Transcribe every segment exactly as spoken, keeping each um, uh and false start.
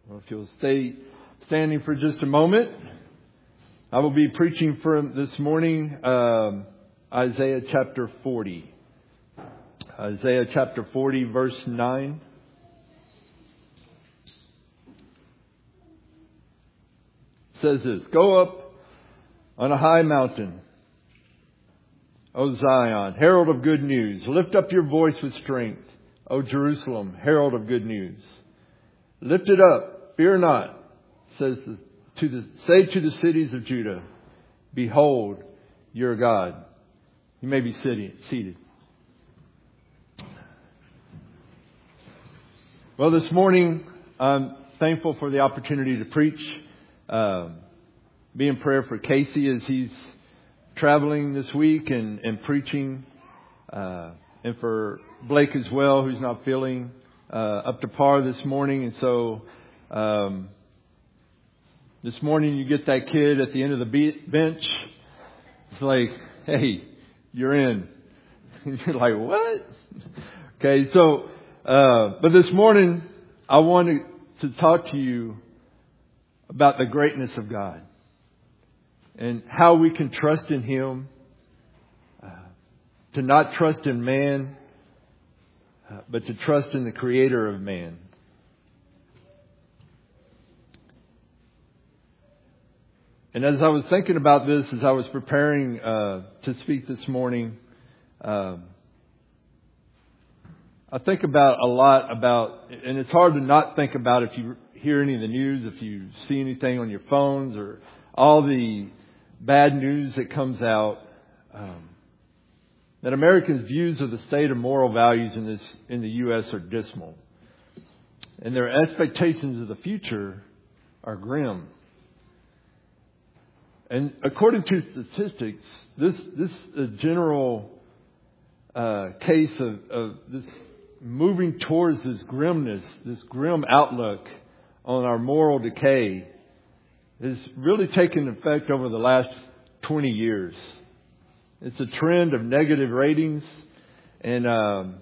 Well, if you'll stay standing for just a moment, I will be preaching from this morning um, Isaiah chapter forty. Isaiah chapter forty, verse nine. It says this: Go up on a high mountain, O Zion, herald of good news. Lift up your voice with strength, O Jerusalem, herald of good news. Lift it up, fear not, says the, to the say to the cities of Judah, behold your God. You may be sitting, seated. Well, this morning I'm thankful for the opportunity to preach. Um, be in prayer for Casey as he's traveling this week and, and preaching, uh, and for Blake as well, who's not feeling uh, up to par this morning. And so um, this morning you get that kid at the end of the be- bench. It's like, hey, you're in. You're like, what? Okay, so, uh, but this morning I wanted to talk to you about the greatness of God and how we can trust in Him, uh, to not trust in man, uh, but to trust in the Creator of man. And as I was thinking about this, as I was preparing uh, to speak this morning, um, I think about a lot about, and it's hard to not think about if you hear any of the news, if you see anything on your phones or all the bad news that comes out, um, that Americans' views of the state of moral values in this in the U S are dismal, and their expectations of the future are grim. And according to statistics, this this uh, general uh, case of, of this moving towards this grimness, this grim outlook on our moral decay, has really taken effect over the last twenty years. It's a trend of negative ratings, and um,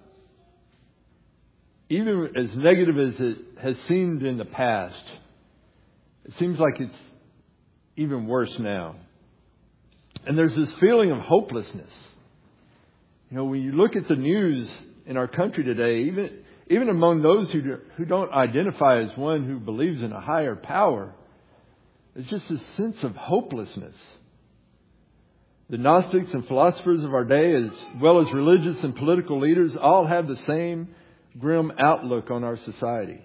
even as negative as it has seemed in the past, it seems like it's even worse now. And there's this feeling of hopelessness. You know, when you look at the news in our country today, even even among those who do, who don't identify as one who believes in a higher power, it's just this sense of hopelessness. The Gnostics and philosophers of our day, as well as religious and political leaders, all have the same grim outlook on our society.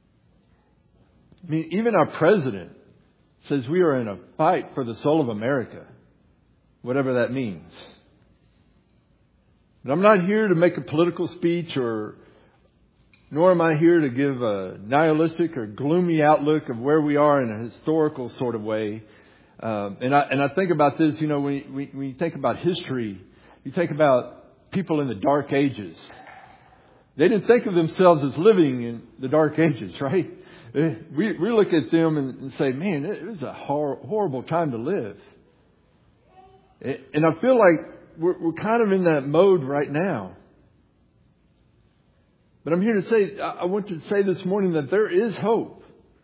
I mean, even our president says we are in a fight for the soul of America, whatever that means. But I'm not here to make a political speech, or nor am I here to give a nihilistic or gloomy outlook of where we are in a historical sort of way. Um, and I and I think about this, you know, when you, when you think about history, you think about people in the Dark Ages. They didn't think of themselves as living in the Dark Ages, right? We we look at them and, and say, man, it was a hor- horrible time to live. And I feel like we're, we're kind of in that mode right now. But I'm here to say, I want to say this morning that there is hope.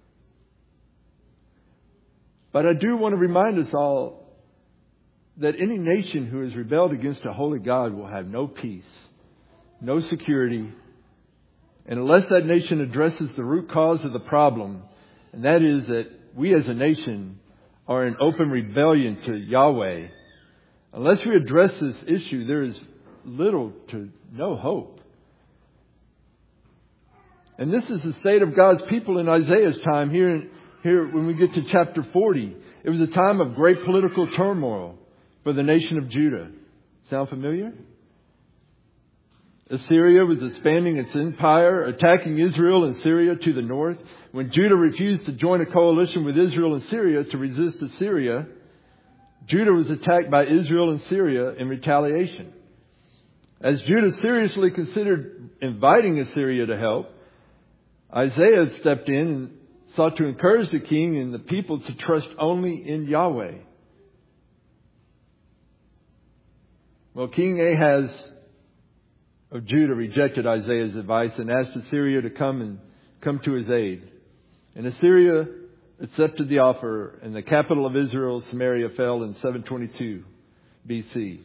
But I do want to remind us all that any nation who has rebelled against a holy God will have no peace, no security. And unless that nation addresses the root cause of the problem, and that is that we as a nation are in open rebellion to Yahweh, unless we address this issue, there is little to no hope. And this is the state of God's people in Isaiah's time here in Here, when we get to chapter forty. It was a time of great political turmoil for the nation of Judah. Sound familiar? Assyria was expanding its empire, attacking Israel and Syria to the north. When Judah refused to join a coalition with Israel and Syria to resist Assyria, Judah was attacked by Israel and Syria in retaliation. As Judah seriously considered inviting Assyria to help, Isaiah stepped in and sought to encourage the king and the people to trust only in Yahweh. Well, King Ahaz of Judah rejected Isaiah's advice and asked Assyria to come and come to his aid. And Assyria accepted the offer, and the capital of Israel, Samaria, fell in seven twenty-two B C.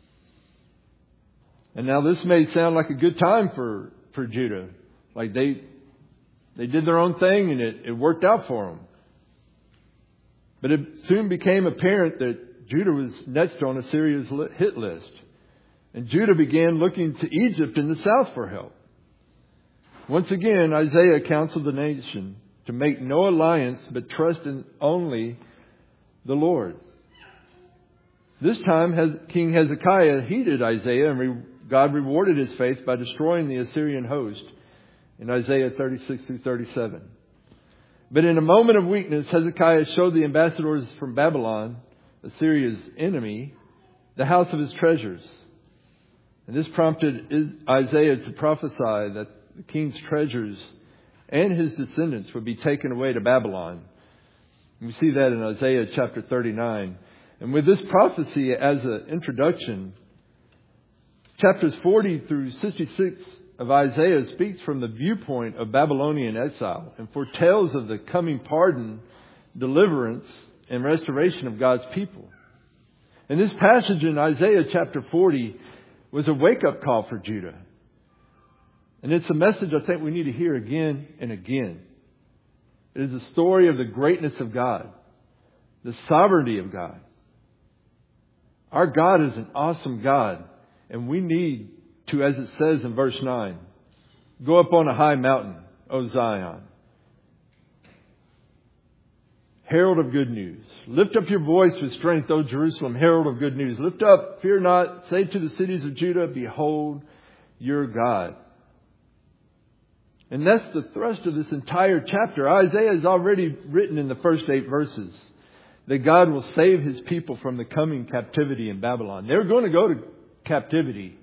And now this may sound like a good time for, for Judah. Like they they did their own thing and it, it worked out for them. But it soon became apparent that Judah was next on Assyria's hit list. And Judah began looking to Egypt in the south for help. Once again, Isaiah counseled the nation to make no alliance but trust in only the Lord. This time, King Hezekiah heeded Isaiah, and God rewarded his faith by destroying the Assyrian host in Isaiah thirty-six through thirty-seven. But in a moment of weakness, Hezekiah showed the ambassadors from Babylon, Assyria's enemy, the house of his treasures. And this prompted Isaiah to prophesy that the king's treasures and his descendants would be taken away to Babylon. And we see that in Isaiah chapter thirty-nine. And with this prophecy as an introduction, chapters forty through sixty-six of Isaiah speaks from the viewpoint of Babylonian exile and foretells of the coming pardon, deliverance, and restoration of God's people. And this passage in Isaiah chapter forty was a wake-up call for Judah. And it's a message I think we need to hear again and again. It is a story of the greatness of God, the sovereignty of God. Our God is an awesome God, and we need to, as it says in verse nine, go up on a high mountain, O Zion. Herald of good news. Lift up your voice with strength, O Jerusalem, herald of good news. Lift up, fear not. Say to the cities of Judah, behold your God. And that's the thrust of this entire chapter. Isaiah has already written in the first eight verses that God will save his people from the coming captivity in Babylon. They're going to go to captivity,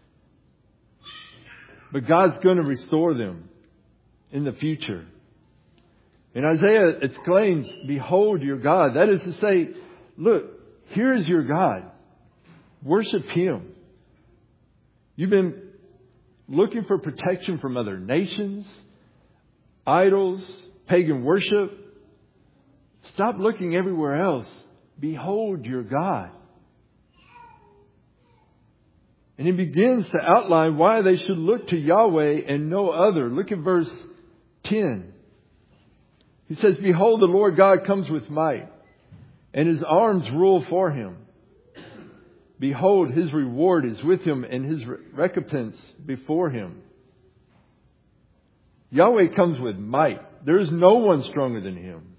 but God's going to restore them in the future. And Isaiah exclaims, behold your God. That is to say, look, here is your God. Worship him. You've been looking for protection from other nations, idols, pagan worship. Stop looking everywhere else. Behold your God. And he begins to outline why they should look to Yahweh and no other. Look at verse ten. He says, behold, the Lord God comes with might, and his arms rule for him. Behold, his reward is with him, and his recompense before him. Yahweh comes with might. There is no one stronger than him.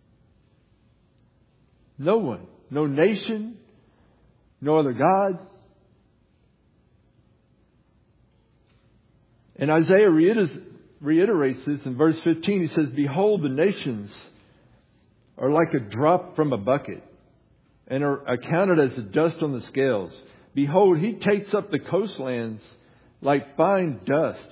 No one. No nation. No other God. And Isaiah reiterates this in verse fifteen. He says, behold, the nations are like a drop from a bucket, and are accounted as the dust on the scales. Behold, he takes up the coastlands like fine dust.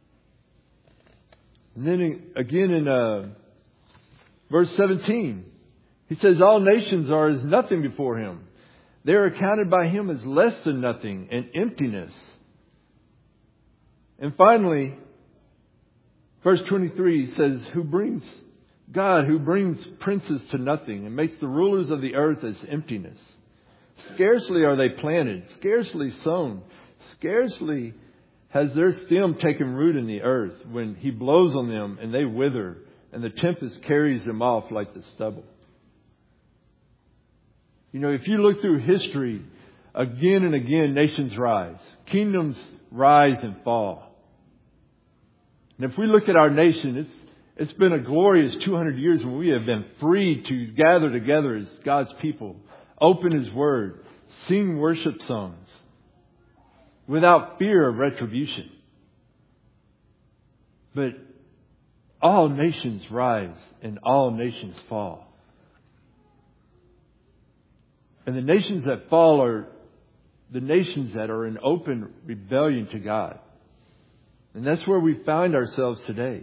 And then again in uh, verse seventeen, he says, all nations are as nothing before him. They are accounted by him as less than nothing and emptiness. And finally, verse twenty-three says, who brings God who brings princes to nothing and makes the rulers of the earth as emptiness. Scarcely are they planted, scarcely sown, scarcely has their stem taken root in the earth when he blows on them and they wither and the tempest carries them off like the stubble. You know, if you look through history, again and again nations rise, kingdoms rise and fall. And if we look at our nation, it's It's been a glorious two hundred years when we have been free to gather together as God's people, open his word, sing worship songs without fear of retribution. But all nations rise and all nations fall. And the nations that fall are the nations that are in open rebellion to God. And that's where we find ourselves today.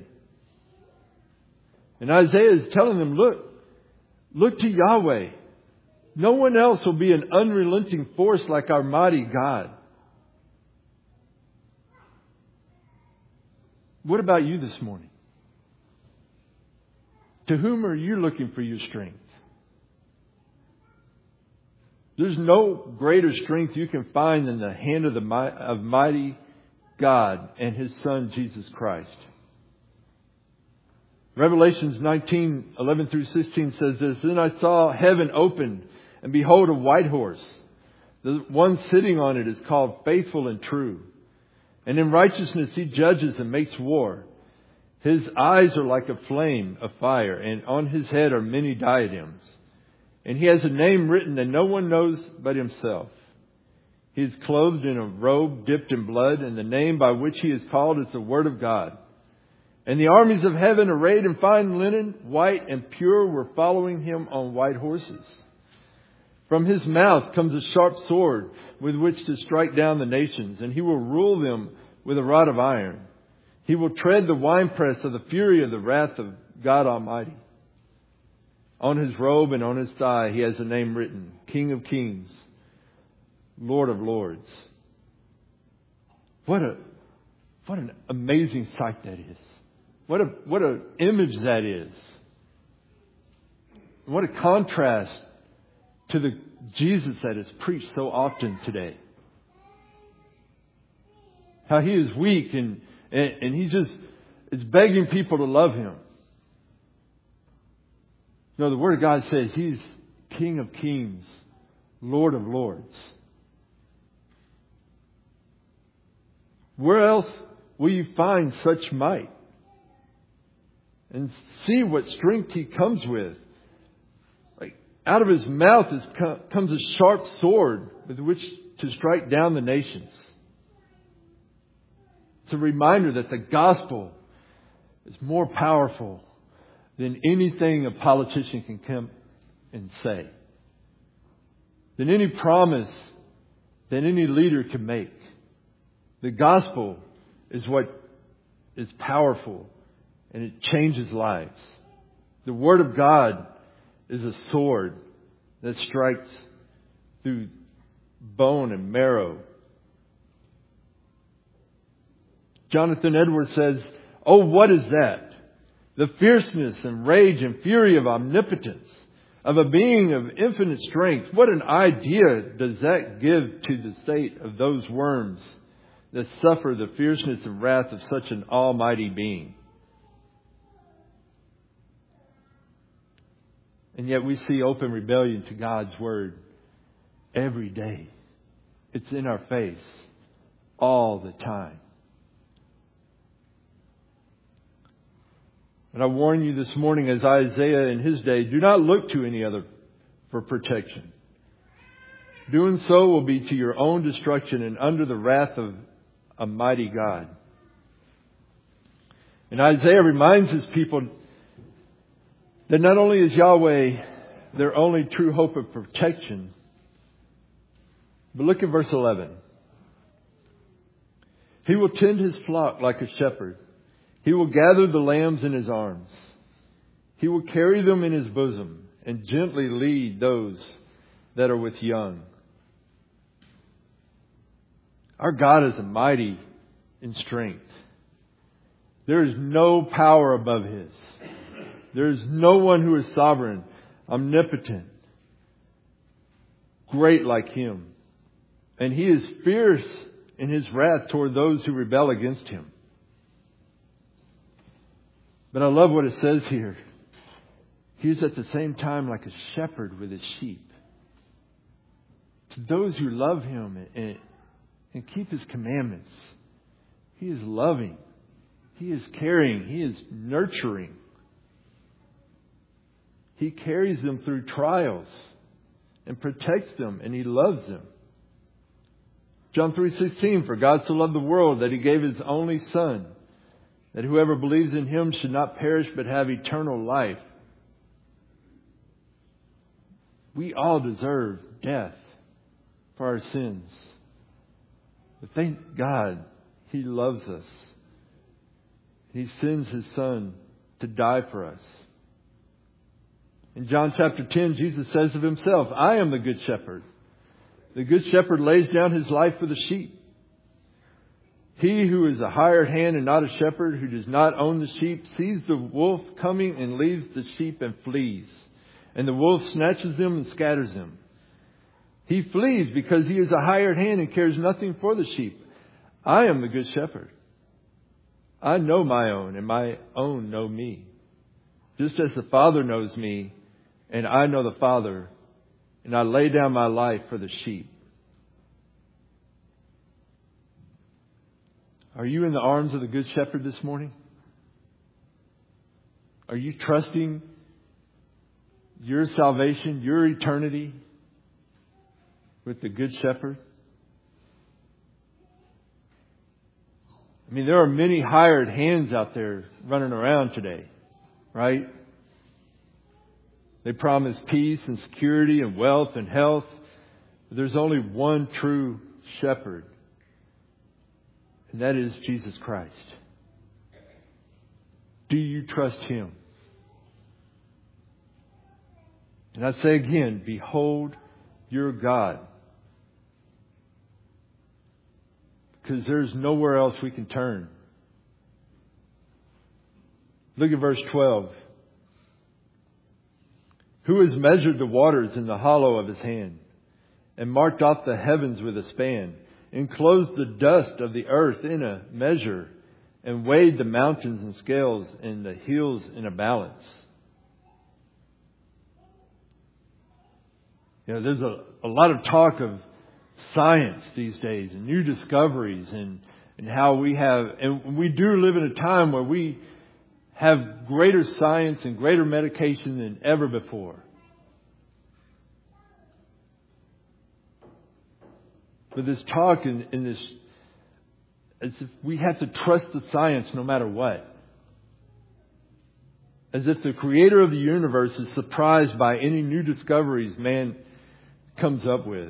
And Isaiah is telling them, look, look to Yahweh. No one else will be an unrelenting force like our mighty God. What about you this morning? To whom are you looking for your strength? There's no greater strength you can find than the hand of the of mighty God and His Son, Jesus Christ. Revelations nineteen, eleven through sixteen says this, Then I saw heaven opened, and behold a white horse. The one sitting on it is called Faithful and True. And in righteousness he judges and makes war. His eyes are like a flame of fire, and on his head are many diadems. And he has a name written that no one knows but himself. He is clothed in a robe dipped in blood, and the name by which he is called is the Word of God. And the armies of heaven, arrayed in fine linen, white and pure, were following him on white horses. From his mouth comes a sharp sword with which to strike down the nations, and he will rule them with a rod of iron. He will tread the winepress of the fury of the wrath of God Almighty. On his robe and on his thigh he has a name written, King of Kings, Lord of Lords. What a what an amazing sight that is. What a what an image that is. What a contrast to the Jesus that is preached so often today. How he is weak and, and, and he just is begging people to love him. No, the Word of God says he's King of Kings, Lord of Lords. Where else will you find such might? And see what strength he comes with. Like out of his mouth is, comes a sharp sword with which to strike down the nations. It's a reminder that the gospel is more powerful than anything a politician can come and say. Than any promise that any leader can make. The gospel is what is powerful and it changes lives. The Word of God is a sword that strikes through bone and marrow. Jonathan Edwards says, "Oh, what is that? The fierceness and rage and fury of omnipotence, of a being of infinite strength. What an idea does that give to the state of those worms that suffer the fierceness and wrath of such an almighty being?" And yet we see open rebellion to God's Word every day. It's in our face all the time. And I warn you this morning, as Isaiah in his day, do not look to any other for protection. Doing so will be to your own destruction and under the wrath of a mighty God. And Isaiah reminds his people that not only is Yahweh their only true hope of protection, but look at verse eleven. He will tend his flock like a shepherd. He will gather the lambs in his arms. He will carry them in his bosom and gently lead those that are with young. Our God is mighty in strength. There is no power above His. There is no one who is sovereign, omnipotent, great like Him. And He is fierce in His wrath toward those who rebel against Him. But I love what it says here. He is at the same time like a shepherd with his sheep. To those who love Him and, and keep His commandments, He is loving. He is caring. He is nurturing. He carries them through trials and protects them, and He loves them. John three sixteen, for God so loved the world that He gave His only Son, that whoever believes in Him should not perish but have eternal life. We all deserve death for our sins. But thank God He loves us. He sends His Son to die for us. In John chapter ten, Jesus says of Himself, I am the good shepherd. The good shepherd lays down his life for the sheep. He who is a hired hand and not a shepherd, who does not own the sheep, sees the wolf coming and leaves the sheep and flees. And the wolf snatches them and scatters them. He flees because he is a hired hand and cares nothing for the sheep. I am the good shepherd. I know my own, and my own know me. Just as the Father knows me, and I know the Father, and I lay down my life for the sheep. Are you in the arms of the Good Shepherd this morning? Are you trusting your salvation, your eternity with the Good Shepherd? I mean, there are many hired hands out there running around today, right? They promise peace and security and wealth and health. But there's only one true shepherd, and that is Jesus Christ. Do you trust Him? And I say again, behold your God. Because there's nowhere else we can turn. Look at verse twelve. Who has measured the waters in the hollow of His hand, and marked off the heavens with a span, enclosed the dust of the earth in a measure, and weighed the mountains in scales and the hills in a balance? You know, there's a, a lot of talk of science these days and new discoveries and, and how we have, and we do live in a time where we have greater science and greater medication than ever before. But this talk in, in this, as if we have to trust the science no matter what. As if the Creator of the universe is surprised by any new discoveries man comes up with.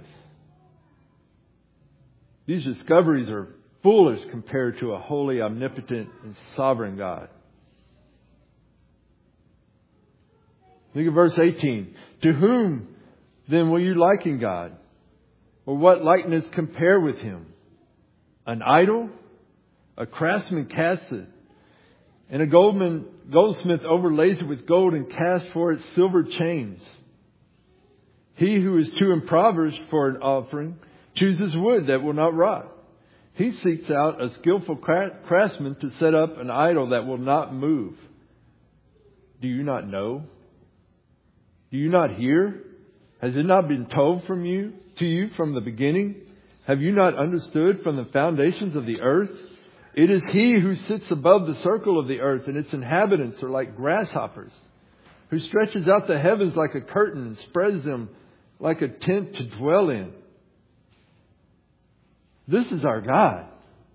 These discoveries are foolish compared to a holy, omnipotent, and sovereign God. Look at verse eighteen. To whom then will you liken God? Or what likeness compare with Him? An idol? A craftsman casts it, and a goldman, goldsmith overlays it with gold and casts for it silver chains. He who is too impoverished for an offering chooses wood that will not rot. He seeks out a skillful craftsman to set up an idol that will not move. Do you not know? Do you not hear? Has it not been told from you to you from the beginning? Have you not understood from the foundations of the earth? It is He who sits above the circle of the earth, and its inhabitants are like grasshoppers, who stretches out the heavens like a curtain and spreads them like a tent to dwell in. This is our God.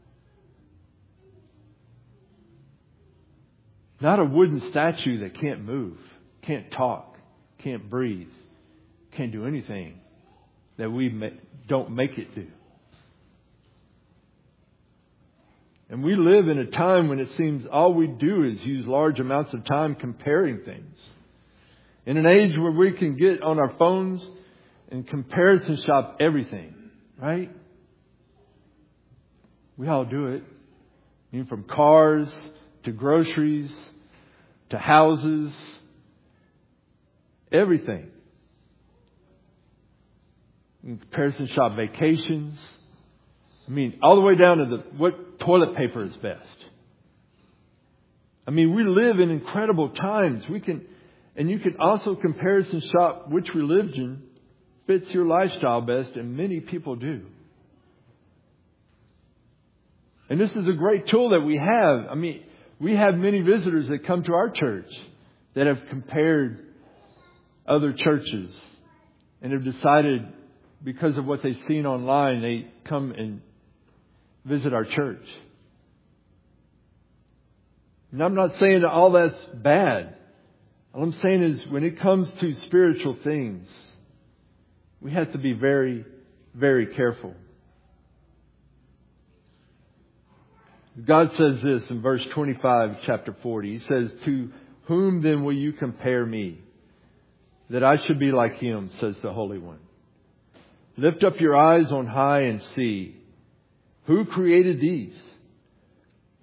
Not a wooden statue that can't move, can't talk, can't breathe, can't do anything that we don't make it do. And we live in a time when it seems all we do is use large amounts of time comparing things. In an age where we can get on our phones and comparison shop everything, right? We all do it. I mean, from cars to groceries to houses, everything. In comparison shop vacations. I mean, all the way down to the what toilet paper is best. I mean, we live in incredible times. We can, and you can also comparison shop which religion fits your lifestyle best, and many people do. And this is a great tool that we have. I mean, we have many visitors that come to our church that have compared other churches and have decided, because of what they've seen online, they come and visit our church. And I'm not saying that all that's bad. All I'm saying is when it comes to spiritual things, we have to be very, very careful. God says this in verse twenty-five, chapter forty. He says, to whom then will you compare me, that I should be like Him, says the Holy One. Lift up your eyes on high and see. Who created these?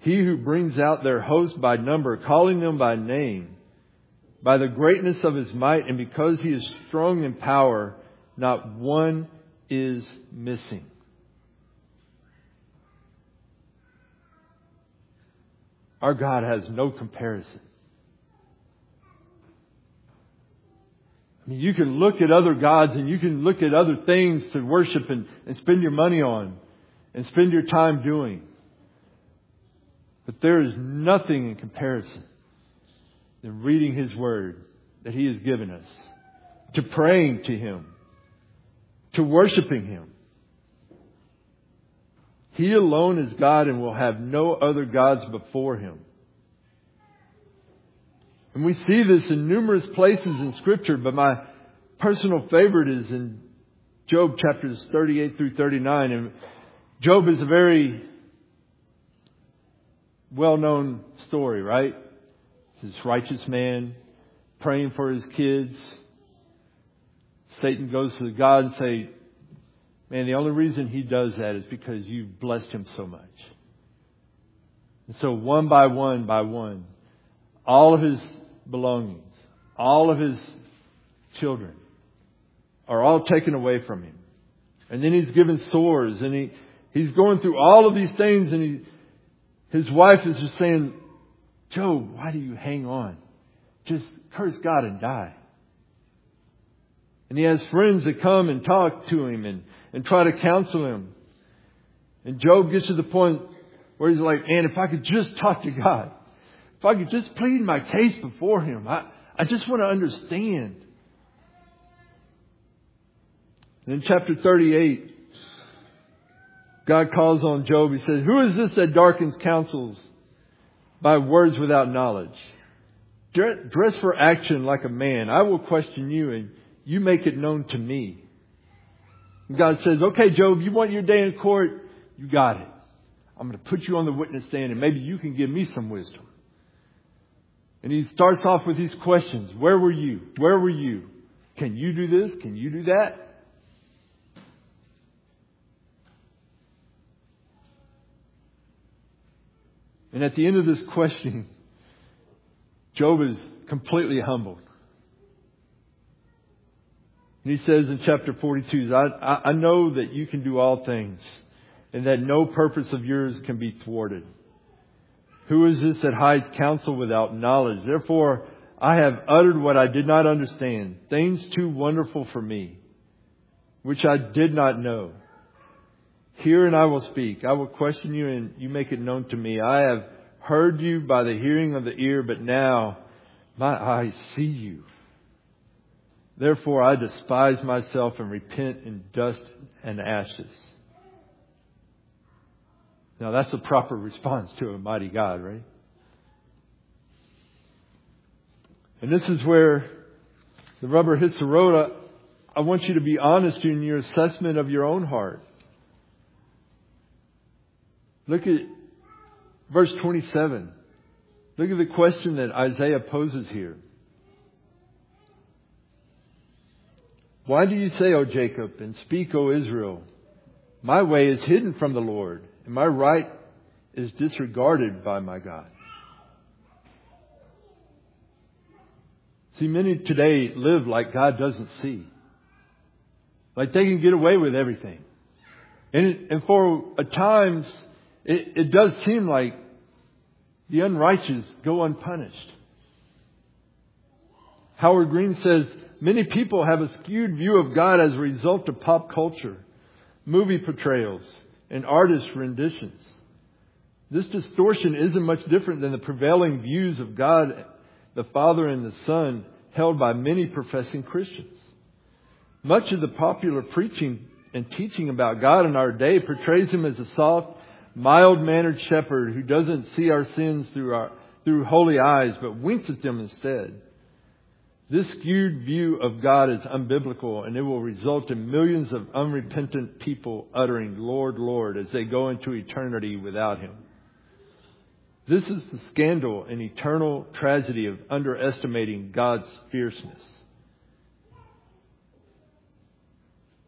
He who brings out their host by number, calling them by name, by the greatness of His might, and because He is strong in power, not one is missing. Our God has no comparison. I mean, you can look at other gods and you can look at other things to worship and, and spend your money on and spend your time doing. But there is nothing in comparison than reading His Word that He has given us, to praying to Him, to worshiping Him. He alone is God and will have no other gods before Him. And we see this in numerous places in Scripture, but my personal favorite is in Job chapters thirty-eight through thirty-nine. And Job is a very well-known story, right? This righteous man praying for his kids. Satan goes to God and say, man, the only reason he does that is because you've blessed him so much. And so one by one by one, all of his belongings, all of his children are all taken away from him. And then he's given sores and he, he's going through all of these things, and he, his wife is just saying, Job, why do you hang on? Just curse God and die. And he has friends that come and talk to him and, and try to counsel him. And Job gets to the point where he's like, man, if I could just talk to God, if I could just plead my case before Him, I, I just want to understand. And in chapter thirty-eight, God calls on Job. He says, who is this that darkens counsels by words without knowledge? Dress for action like a man. I will question you and you make it known to me. And God says, okay, Job, you want your day in court? You got it. I'm going to put you on the witness stand and maybe you can give me some wisdom. And he starts off with these questions. Where were you? Where were you? Can you do this? Can you do that? And at the end of this questioning, Job is completely humbled. And he says in chapter forty-two, I, I know that you can do all things and that no purpose of yours can be thwarted. Who is this that hides counsel without knowledge? Therefore, I have uttered what I did not understand, things too wonderful for me, which I did not know. Hear and I will speak. I will question you and you make it known to me. I have heard you by the hearing of the ear, but now my eyes see you. Therefore, I despise myself and repent in dust and ashes. Now, that's a proper response to a mighty God, right? And this is where the rubber hits the road. I, I want you to be honest in your assessment of your own heart. Look at verse twenty-seven. Look at the question that Isaiah poses here. Why do you say, O Jacob, and speak, O Israel, my way is hidden from the Lord, and my right is disregarded by my God? See, many today live like God doesn't see. Like they can get away with everything. And, it, and for at times, it, it does seem like the unrighteous go unpunished. Howard Green says, many people have a skewed view of God as a result of pop culture, movie portrayals, and artist renditions. This distortion isn't much different than the prevailing views of God, the Father and the Son, held by many professing Christians. Much of the popular preaching and teaching about God in our day portrays Him as a soft, mild-mannered shepherd who doesn't see our sins through our through holy eyes, but winks at them instead. This skewed view of God is unbiblical, and it will result in millions of unrepentant people uttering, Lord, Lord, as they go into eternity without Him. This is the scandal and eternal tragedy of underestimating God's fierceness.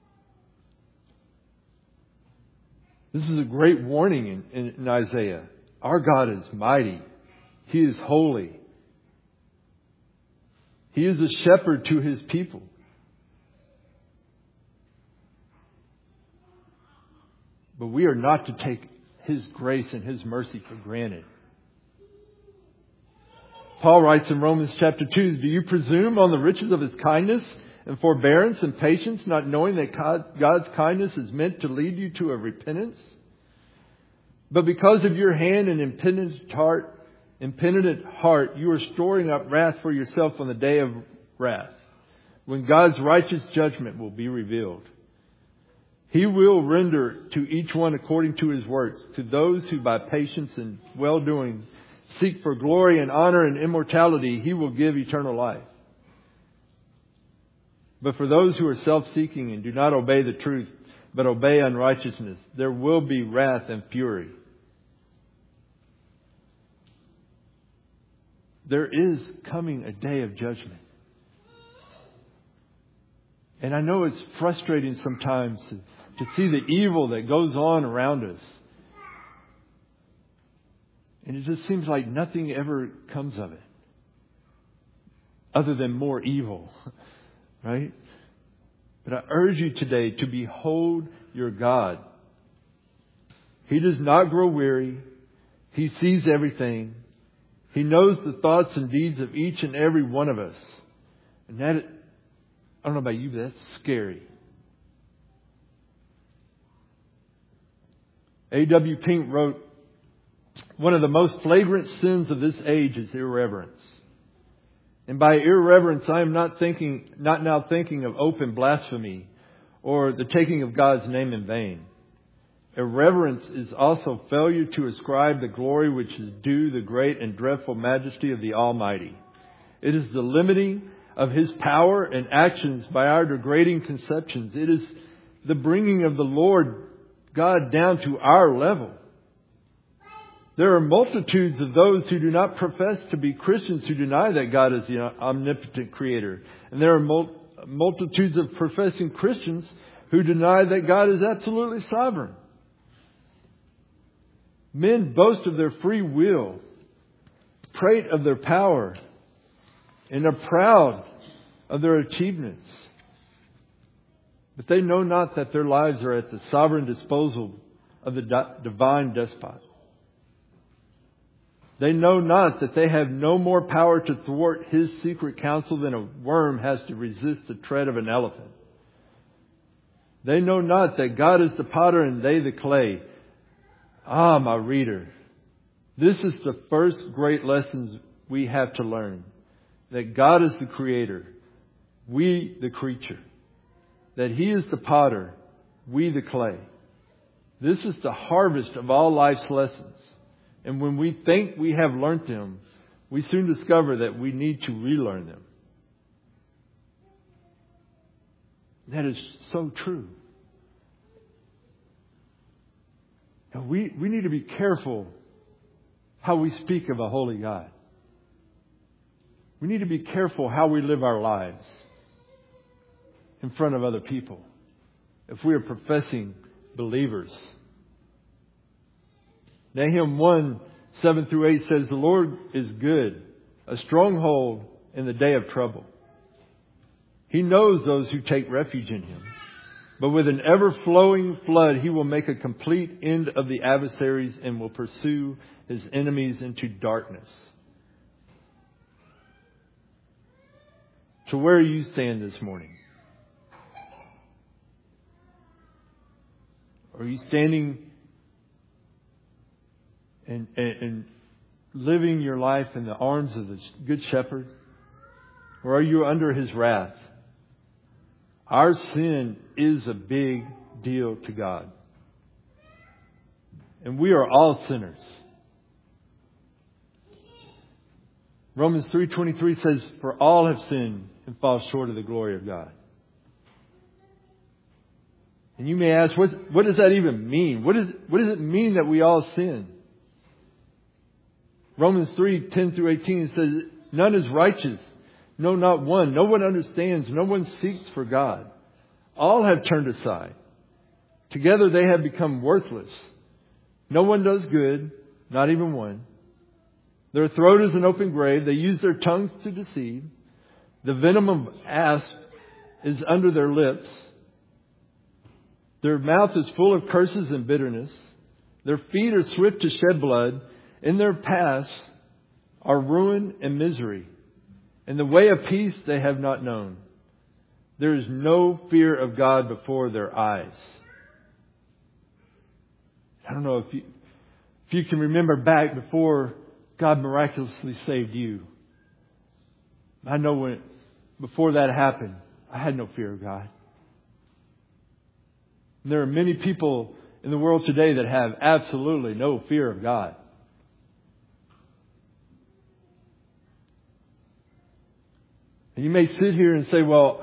This is a great warning in, in, in Isaiah. Our God is mighty. He is holy. He is a shepherd to His people. But we are not to take His grace and His mercy for granted. Paul writes in Romans chapter two, do you presume on the riches of His kindness and forbearance and patience, not knowing that God, God's kindness is meant to lead you to a repentance? But because of your hand and impenitent heart, impenitent heart, you are storing up wrath for yourself on the day of wrath, when God's righteous judgment will be revealed. He will render to each one according to his works, to those who by patience and well-doing seek for glory and honor and immortality, He will give eternal life. But for those who are self-seeking and do not obey the truth, but obey unrighteousness, there will be wrath and fury. There is coming a day of judgment. And I know it's frustrating sometimes to, to see the evil that goes on around us. And it just seems like nothing ever comes of it. Other than more evil. Right? But I urge you today to behold your God. He does not grow weary. He sees everything. He knows the thoughts and deeds of each and every one of us. And that, I don't know about you, but that's scary. A W Pink wrote, one of the most flagrant sins of this age is irreverence. And by irreverence, I am not thinking, not now thinking of open blasphemy or the taking of God's name in vain. Irreverence is also failure to ascribe the glory which is due the great and dreadful majesty of the Almighty. It is the limiting of His power and actions by our degrading conceptions. It is the bringing of the Lord God down to our level. There are multitudes of those who do not profess to be Christians who deny that God is the omnipotent Creator. And there are mul- multitudes of professing Christians who deny that God is absolutely sovereign. Men boast of their free will, prate of their power, and are proud of their achievements. But they know not that their lives are at the sovereign disposal of the di- divine despot. They know not that they have no more power to thwart His secret counsel than a worm has to resist the tread of an elephant. They know not that God is the potter and they the clay. Ah, my reader, this is the first great lessons we have to learn. That God is the Creator, we the creature. That He is the potter, we the clay. This is the harvest of all life's lessons. And when we think we have learnt them, we soon discover that we need to relearn them. That is so true. Now we, we need to be careful how we speak of a holy God. We need to be careful how we live our lives in front of other people if we are professing believers. Nahum one, seven through eight says, the Lord is good, a stronghold in the day of trouble. He knows those who take refuge in Him. But with an ever-flowing flood, He will make a complete end of the adversaries and will pursue His enemies into darkness. So where do you stand this morning? Are you standing And, and, and living your life in the arms of the Good Shepherd? Or are you under His wrath? Our sin is a big deal to God. And we are all sinners. Romans three twenty-three says, for all have sinned and fall short of the glory of God. And you may ask, what, what does that even mean? What, is, what does it mean that we all sin? Romans three, ten through eighteen says, none is righteous. No, not one. No one understands. No one seeks for God. All have turned aside. Together they have become worthless. No one does good. not even one. Their throat is an open grave. They use their tongues to deceive. The venom of asp is under their lips. Their mouth is full of curses and bitterness. Their feet are swift to shed blood. In their paths are ruin and misery. And the way of peace they have not known. There is no fear of God before their eyes. I don't know if you, if you can remember back before God miraculously saved you. I know when before that happened, I had no fear of God. And there are many people in the world today that have absolutely no fear of God. And you may sit here and say, well,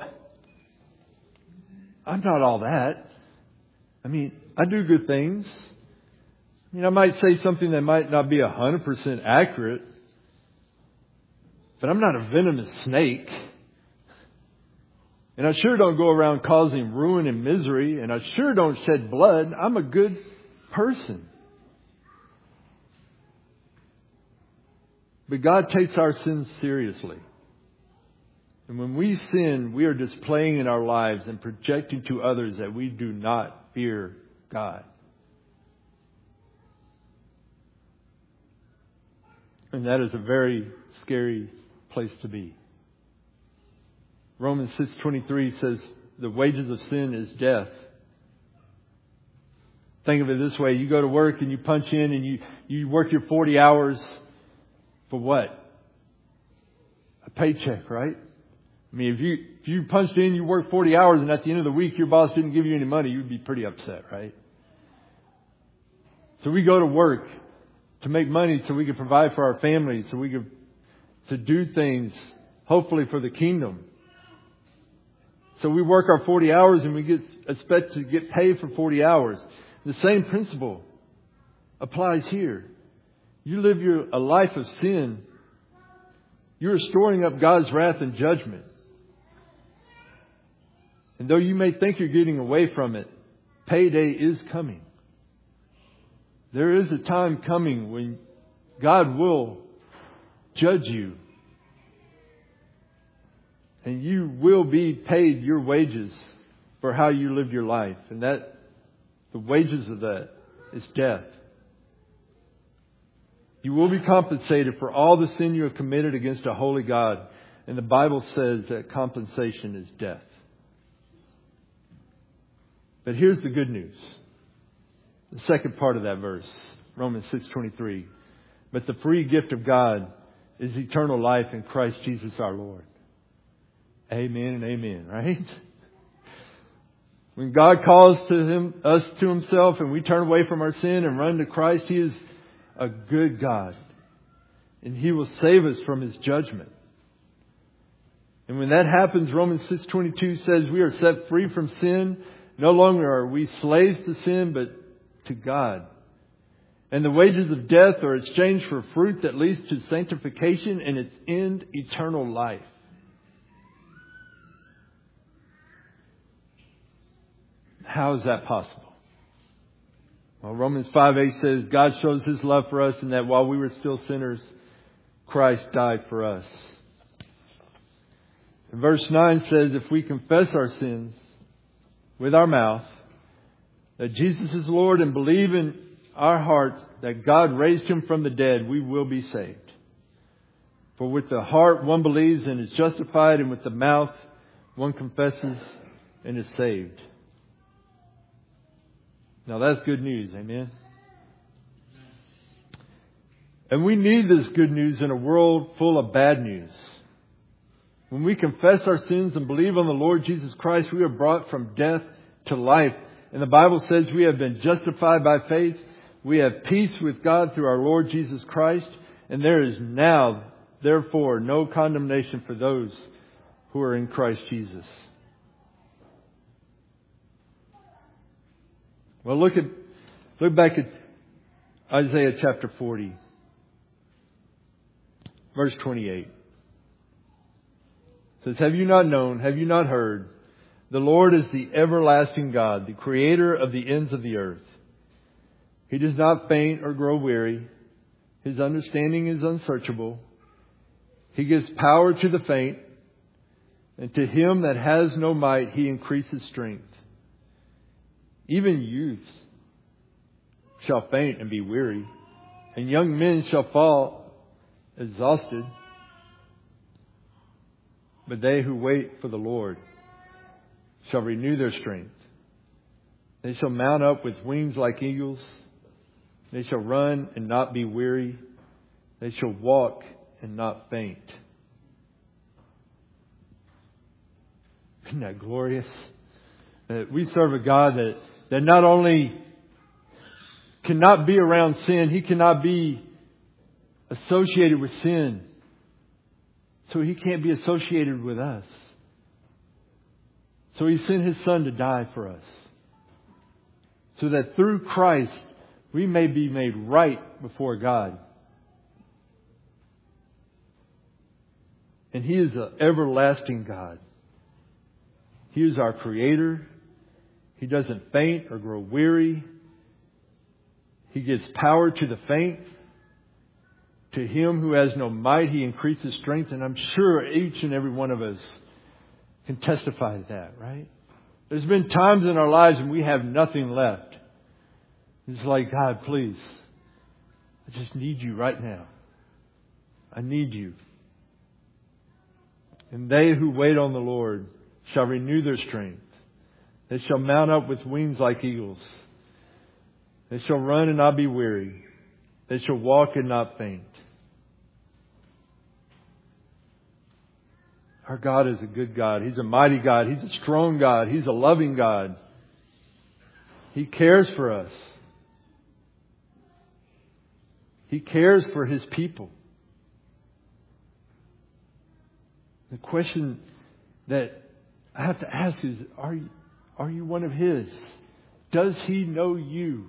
I'm not all that. I mean, I do good things. I mean, I might say something that might not be one hundred percent accurate. But I'm not a venomous snake. And I sure don't go around causing ruin and misery. And I sure don't shed blood. I'm a good person. But God takes our sins seriously. And when we sin, we are displaying in our lives and projecting to others that we do not fear God. And that is a very scary place to be. Romans six twenty-three says the wages of sin is death. Think of it this way. You go to work and you punch in and you, you work your forty hours for what? A paycheck, right? I mean, if you if you punched in, you worked forty hours and at the end of the week your boss didn't give you any money, you'd be pretty upset, right? So we go to work to make money so we can provide for our families, so we can to do things, hopefully for the kingdom. So we work our forty hours and we get expect to get paid for forty hours. The same principle applies here. You live your a life of sin. You're storing up God's wrath and judgment. And though you may think you're getting away from it, payday is coming. There is a time coming when God will judge you. And you will be paid your wages for how you live your life. And that, the wages of that is death. You will be compensated for all the sin you have committed against a holy God. And the Bible says that compensation is death. But here's the good news. The second part of that verse, Romans six twenty-three. But the free gift of God is eternal life in Christ Jesus our Lord. Amen and amen, right? When God calls to him, us to Himself and we turn away from our sin and run to Christ, He is a good God. And He will save us from His judgment. And when that happens, Romans six twenty-two says we are set free from sin. No longer are we slaves to sin, but to God. And the wages of death are exchanged for fruit that leads to sanctification and its end, eternal life. How is that possible? Well, Romans five eight says, God shows His love for us in that while we were still sinners, Christ died for us. And verse nine says, if we confess our sins with our mouth, that Jesus is Lord, and believe in our hearts that God raised Him from the dead, we will be saved. For with the heart one believes and is justified, and with the mouth one confesses and is saved. Now that's good news, amen? And we need this good news in a world full of bad news. When we confess our sins and believe on the Lord Jesus Christ, we are brought from death to life. And the Bible says we have been justified by faith. We have peace with God through our Lord Jesus Christ. And there is now, therefore, no condemnation for those who are in Christ Jesus. Well, look at, look back at Isaiah chapter forty, verse twenty-eight. It says, have you not known, have you not heard? The Lord is the everlasting God, the creator of the ends of the earth. He does not faint or grow weary. His understanding is unsearchable. He gives power to the faint. And to him that has no might, He increases strength. Even youths shall faint and be weary, and young men shall fall exhausted. But they who wait for the Lord shall renew their strength. They shall mount up with wings like eagles. They shall run and not be weary. They shall walk and not faint. Isn't that glorious? That we serve a God that, that not only cannot be around sin, He cannot be associated with sin. So He can't be associated with us. So He sent His Son to die for us. So that through Christ we may be made right before God. And He is an everlasting God. He is our Creator. He doesn't faint or grow weary. He gives power to the faint. To him who has no might, He increases strength. And I'm sure each and every one of us can testify to that, right? There's been times in our lives when we have nothing left. It's like, God, please, I just need You right now. I need You. And they who wait on the Lord shall renew their strength. They shall mount up with wings like eagles. They shall run and not be weary. They shall walk and not faint. Our God is a good God. He's a mighty God. He's a strong God. He's a loving God. He cares for us. He cares for His people. The question that I have to ask is, are you, are you one of His? Does He know you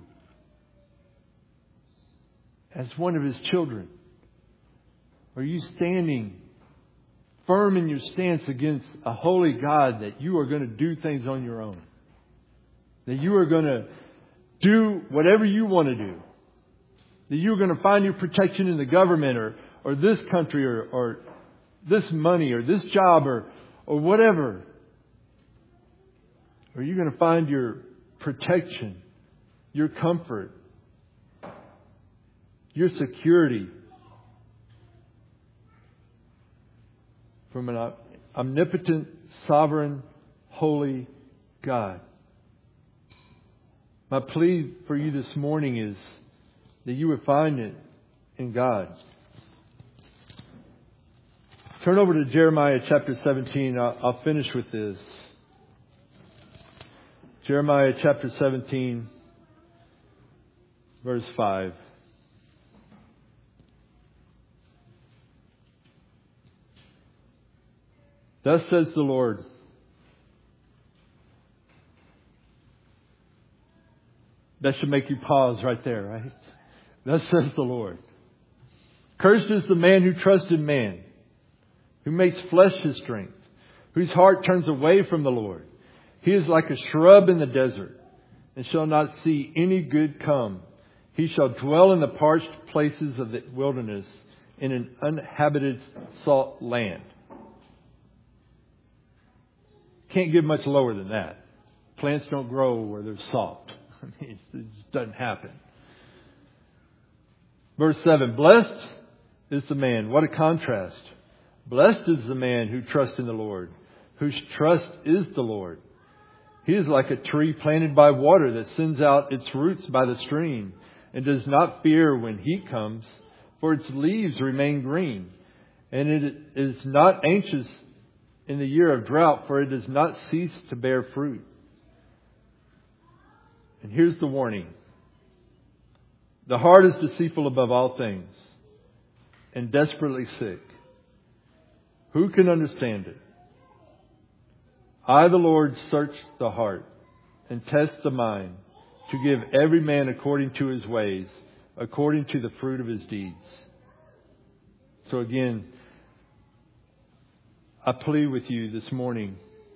as one of His children? Are you standing firm in your stance against a holy God that you are going to do things on your own? That you are going to do whatever you want to do? That you're going to find your protection in the government or, or this country or, or this money or this job or, or whatever? Or are you going to find your protection, your comfort, your security from an omnipotent, sovereign, holy God? My plea for you this morning is that you would find it in God. Turn over to Jeremiah chapter seventeen. I'll, I'll finish with this. Jeremiah chapter seventeen, verse five. Thus says the Lord, that should make you pause right there, right? Thus says the Lord, cursed is the man who trusts in man, who makes flesh his strength, whose heart turns away from the Lord. He is like a shrub in the desert, and shall not see any good come. He shall dwell in the parched places of the wilderness, in an uninhabited salt land. Can't get much lower than that. Plants don't grow where there's salt. I mean, it just doesn't happen. Verse seven, blessed is the man. What a contrast. Blessed is the man who trusts in the Lord, whose trust is the Lord. He is like a tree planted by water that sends out its roots by the stream and does not fear when heat comes, for its leaves remain green. And it is not anxious in the year of drought, for it does not cease to bear fruit. And here's the warning. The heart is deceitful above all things and desperately sick. Who can understand it? I, the Lord, search the heart and test the mind to give every man according to his ways, according to the fruit of his deeds. So again, I plead with you this morning.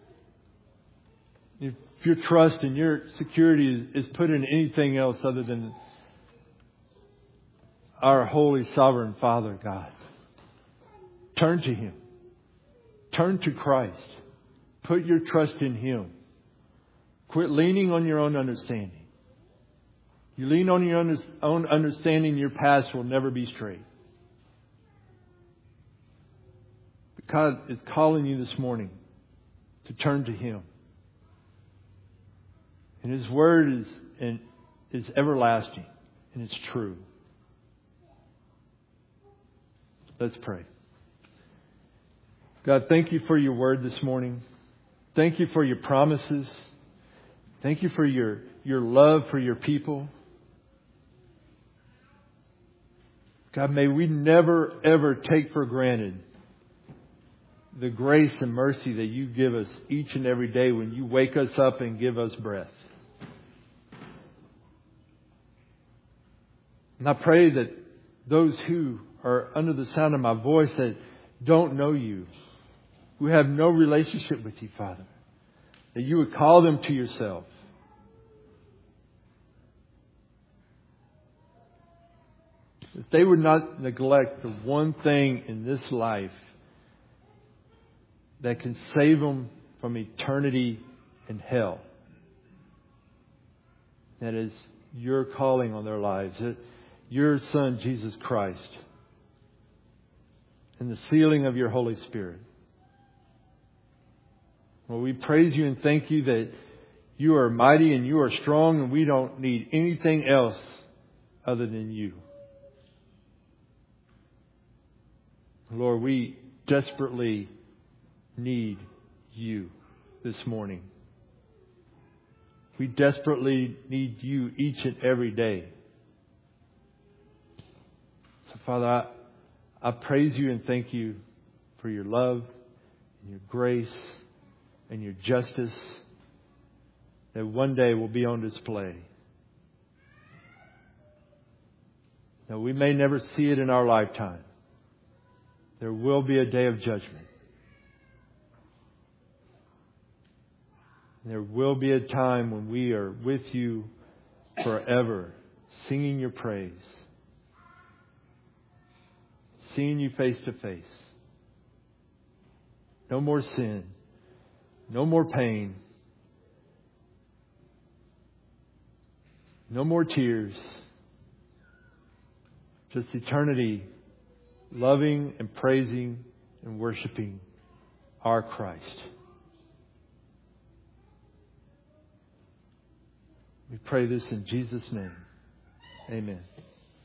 If your trust and your security is put in anything else other than our holy sovereign Father, God. Turn to Him. Turn to Christ. Put your trust in Him. Quit leaning on your own understanding. You lean on your own understanding, your path will never be straight. God is calling you this morning to turn to Him. And His Word is, and is everlasting and it's true. Let's pray. God, thank you for your Word this morning. Thank you for your promises. Thank you for your, your love for your people. God, may we never, ever take for granted the grace and mercy that you give us each and every day when you wake us up and give us breath. And I pray that those who are under the sound of my voice that don't know you, who have no relationship with you, Father, that you would call them to yourself. That they would not neglect the one thing in this life that can save them from eternity in hell. That is your calling on their lives. Your Son, Jesus Christ. And the sealing of your Holy Spirit. Well, we praise you and thank you that you are mighty and you are strong and we don't need anything else other than you. Lord, we desperately need you this morning. We desperately need you each and every day. So, Father, I, I praise you and thank you for your love and your grace and your justice that one day will be on display. Now, we may never see it in our lifetime. There will be a day of judgment. There will be a time when we are with you forever, singing your praise, seeing you face to face. No more sin, no more pain, no more tears, just eternity loving and praising and worshiping our Christ. We pray this in Jesus' name. Amen.